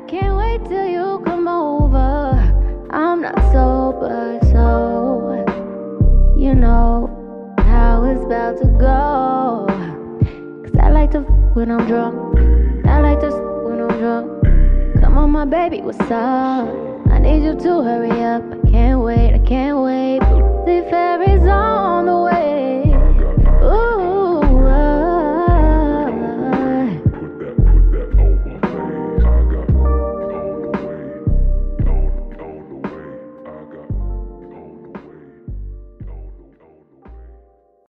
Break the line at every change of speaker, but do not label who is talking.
can't wait till you come over. I'm not sober, so you know how it's about to go. Cause I like to when I'm drunk. I like to when I'm drunk. Come on, my baby, what's up? I need you to hurry up. I can't wait, I can't wait.